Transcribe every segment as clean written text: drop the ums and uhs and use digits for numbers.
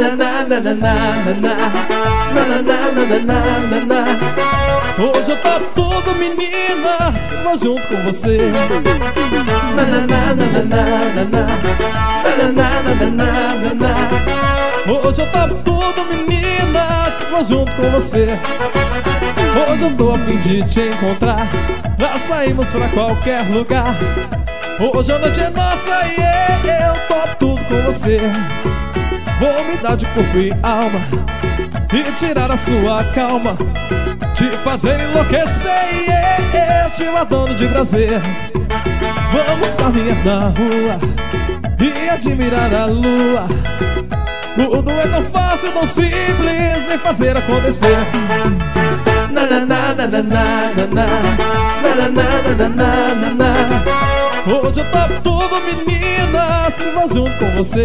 Hoje eu tô tudo meninas, vou junto com você. Hoje eu tô tudo meninas, vou junto com você. Hoje eu tô a fim de te encontrar, já saímos pra qualquer lugar. Hoje a noite é nossa e eu topo tudo com você. Vou me dar de corpo e alma e tirar a sua calma, te fazer enlouquecer e eu te matando de prazer. Vamos caminhar na rua e admirar a lua. Tudo é tão fácil, tão simples de fazer acontecer. Hoje eu topo tudo meninas, vou junto com você.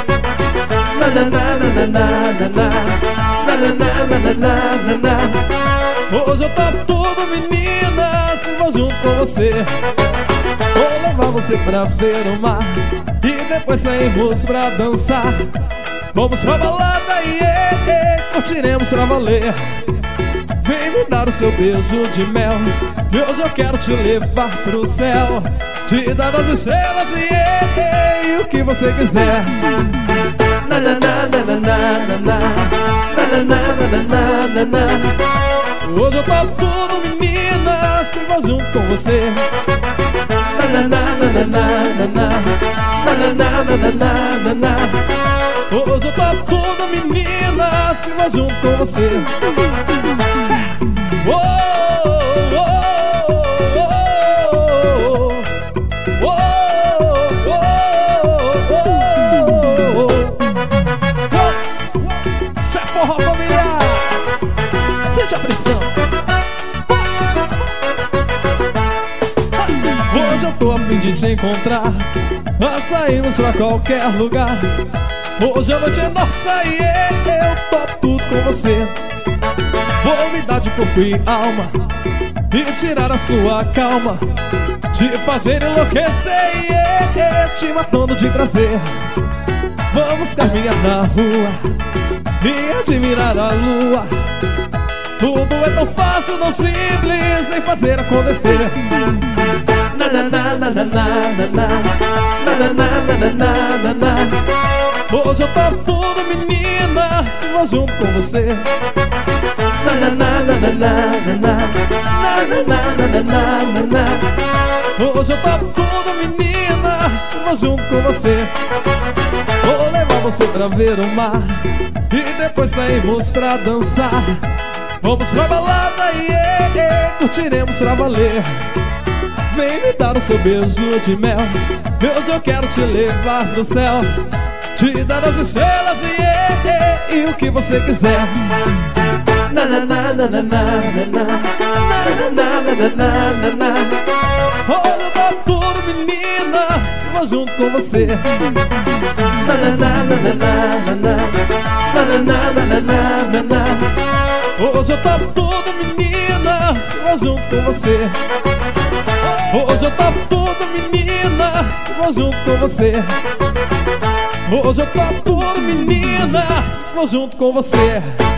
Hoje eu topo tudo meninas, vou junto com você. Vou levar você pra ver o mar e depois saímos pra dançar. Vamos pra balada e curtiremos pra valer. Vem me dar o seu beijo de mel, e hoje eu quero te levar pro céu, te dar as estrelas e o que você quiser. Hoje eu topo tudo meninas, vou junto com você. Hoje eu topo tudo meninas, vou junto com você. Isso é forró familiar, sente a pressão. Hoje eu tô a fim de te encontrar, nós saímos pra qualquer lugar. Hoje a noite é nossa e eu topo tudo com você. Vou me dar de corpo e alma e tirar a sua calma, te fazer enlouquecer e te matando de prazer. Vamos caminhar na rua e admirar a lua. Tudo é tão fácil, tão simples em fazer acontecer. Hoje eu topo tudo meninas, vou junto com você. Hoje eu topo tudo meninas, vou junto com você. Vou levar você pra ver o mar e depois saímos pra dançar. Vamos pra balada e curtiremos pra valer. Vem me dar o seu beijo de mel, hoje eu quero te levar pro céu, te dar as estrelas e o que você quiser. Hoje eu topo tudo meninas, vou junto com você. Hoje eu topo tudo meninas, vou junto com você. Hoje eu topo tudo meninas, vou junto com você. Hoje eu topo tudo meninas, vou junto com você.